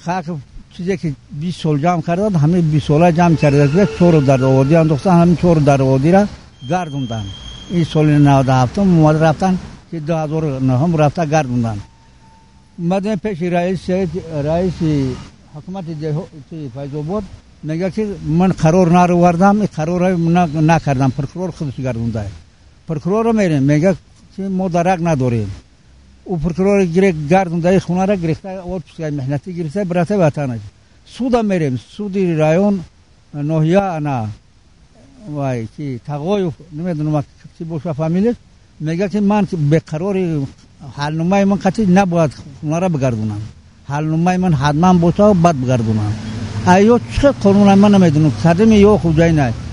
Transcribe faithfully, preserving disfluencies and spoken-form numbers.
خاک چیزی که بیست سال جمع کردند همه بیست ساله جمع کرده چور در آوردی انداختن همین چور در آوردی را گردوندن این سال نود و هفت اومد رفتن که دو هزار و نه هم رفته گردوندن اومدن پیش رئیس رئیس حکومت فیض آباد میگه که من قرار نآوردم این قرار نکردم پرکرور خودش گردونده پرکرور میریم میگه که ما درک نداریم او پرکرور گرفت گردونده خونه را گرفته اور پسای مهنتی گرفته برات وطنش سود میریم سود رایون ناحیه انا وای کی تقوی نمیدونم چی باشه فامیلش میگه که من به قرار حال نمای من قطعی نباید خونه را بگردونم حال نمای من حتما باشه بعد بگردونم ایو چه قانون من نمیدونم کردم یا خوجای نه